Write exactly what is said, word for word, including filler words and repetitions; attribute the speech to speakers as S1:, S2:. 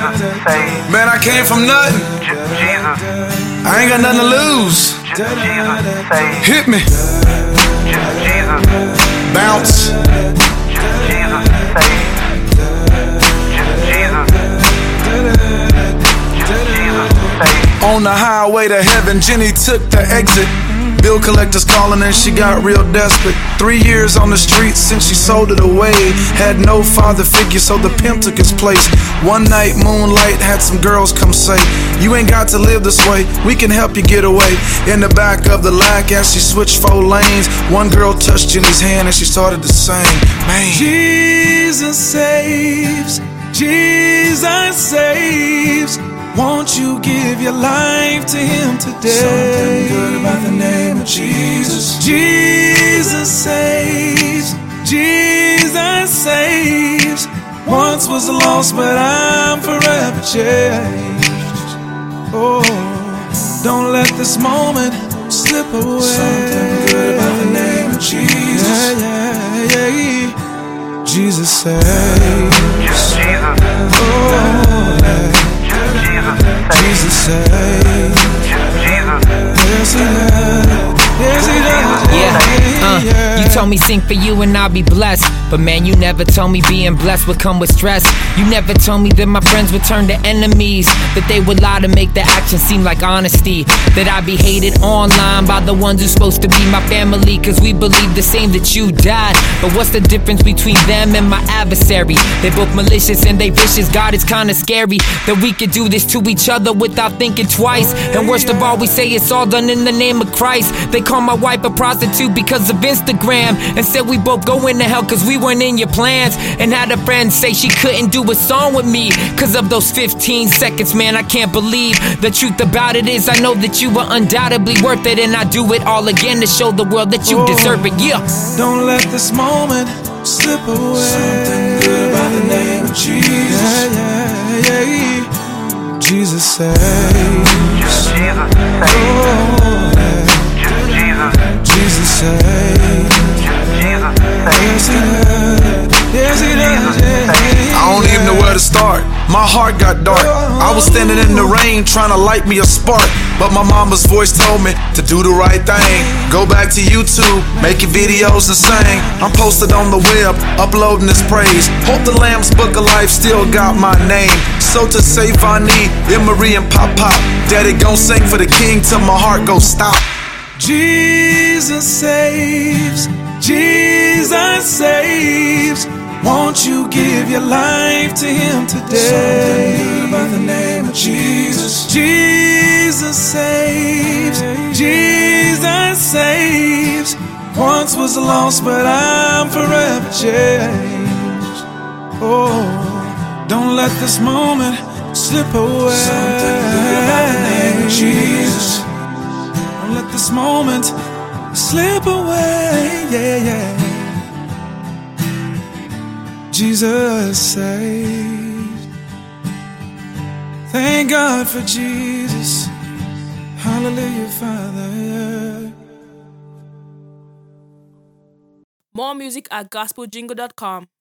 S1: Jesus saves.
S2: Man, I came from nothing.
S1: J- Jesus.
S2: I ain't got nothing to lose.
S1: J- Jesus saves.
S2: Hit me.
S1: J- Jesus.
S2: Bounce.
S1: J- Jesus saves. J- Jesus. J- Jesus saves.
S2: On the highway to heaven, Jenny took the exit. Bill collectors calling and she got real desperate. Three years on the streets since she sold it away. Had no father figure, so the pimp took his place. One night, moonlight, had some girls come say, you ain't got to live this way, we can help you get away. In the back of the lack as she switched four lanes, one girl touched Jenny's hand and she started to sing. Man. Jesus saves, Jesus saves. Won't you give your life to him today? Something good about the name of Jesus. Jesus saves, Jesus saves. Once was lost, but I'm forever changed. Oh, don't let this moment slip away. Something good about the name of Jesus. Yeah, yeah, yeah. Jesus saves.
S1: Jesus.
S2: Oh, yeah. Jesus saves. Yes, he does. Yes, he does.
S3: Yeah, uh, you told me sing for you and I'll be blessed. But man, you never told me being blessed would come with stress. You never told me that my friends would turn to enemies, that they would lie to make the action seem like honesty, that I'd be hated online by the ones who's supposed to be my family, cause we believe the same, that you died. But what's the difference between them and my adversary? They both malicious and they vicious. God, it's kinda scary that we could do this to each other without thinking twice. And worst of all, we say it's all done in the name of Christ. They call my wife a prostitute because of Instagram, and said we both going to hell cause we weren't in your plans. And had a friend say she couldn't do a song with me cause of those fifteen seconds. Man, I can't believe the truth about it is I know that you were undoubtedly worth it, and I do it all again to show the world that you
S2: oh,
S3: deserve it. Yeah.
S2: Don't let this moment slip away. Something good about the name of Jesus. Yeah, yeah, yeah. Jesus saves.
S1: Jesus saves.
S2: Oh, yeah. Jesus saves. Yes, he does. Yes, he does. Yeah. I don't even know where to start. My heart got dark. I was standing in the rain trying to light me a spark, but my mama's voice told me to do the right thing. Go back to YouTube, making videos and sing. I'm posted on the web, uploading this praise. Hope the Lamb's Book of Life still got my name. So to say Vani, Emery and Pop Pop, Daddy gon' sing for the king till my heart goes stop. Jesus saves, Jesus saves. Won't you give your life to him today? Something good about the name of Jesus. Jesus saves, Jesus saves. Once was lost, but I'm forever changed. Oh, don't let this moment slip away. Something good about the name of Jesus. Don't let this moment slip away. Yeah, yeah. Jesus saved. Thank God for Jesus. Hallelujah, Father. Yeah.
S4: More music at gospel jingle dot com.